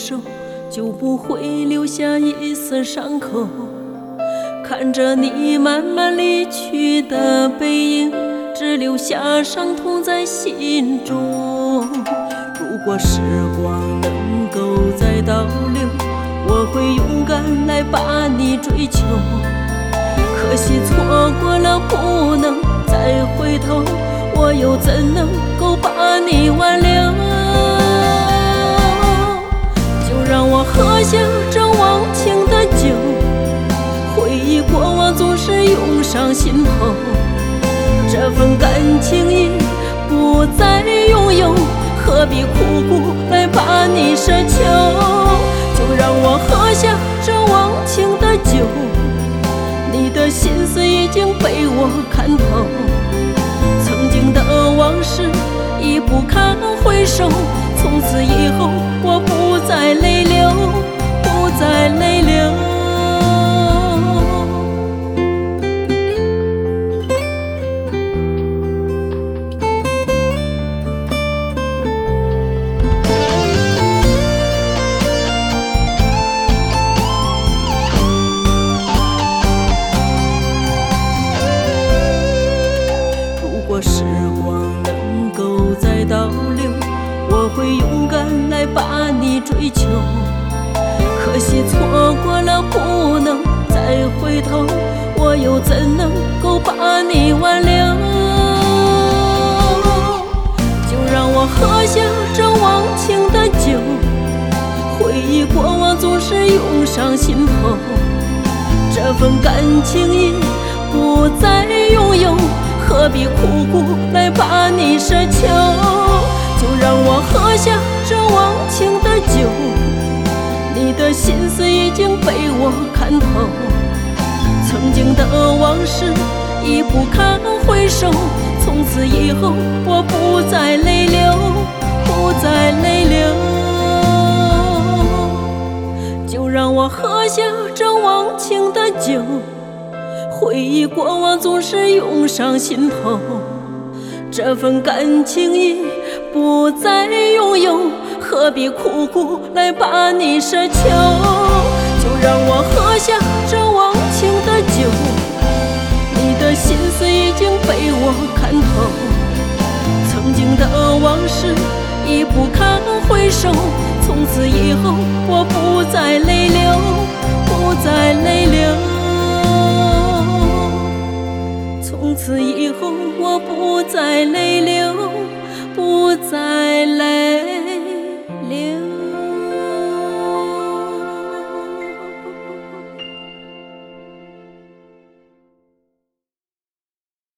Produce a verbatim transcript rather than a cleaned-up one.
手，就不会留下一丝伤口。看着你慢慢离去的背影，只留下伤痛在心中。如果时光能够再倒流，我会勇敢来把你追求。可惜错过了不能再回头，我又怎能够把你挽留？就让我喝下这忘情的酒，回忆过往总是涌上心头。这份感情已不再拥有，何必苦苦来把你奢求？就让我喝下这忘情的酒，你的心思已经被我看透。曾经的往事已不堪回首，从此以后我不再泪流，不再泪流。如果时光能够再倒流，我会勇敢来把你追求。可惜错过了不能再回头，我又怎能够把你挽留？就让我喝下这忘情的酒，回忆过往总是涌上心头。这份感情已不再拥有，何必苦苦来把你奢求？就让我喝下这忘情的酒，你的心思已经被我看透。曾经的往事已不堪回首，从此以后我不再泪流，不再泪流。就让我喝下这忘情的酒，回忆过往总是涌上心头。这份感情已不再拥有，何必苦苦来把你奢求？就让我喝下这忘情的酒，你的心思已经被我看透。曾经的往事已不堪回首，从此以后我不再泪流，不再泪流。从此以后我不再泪流，不再泪流。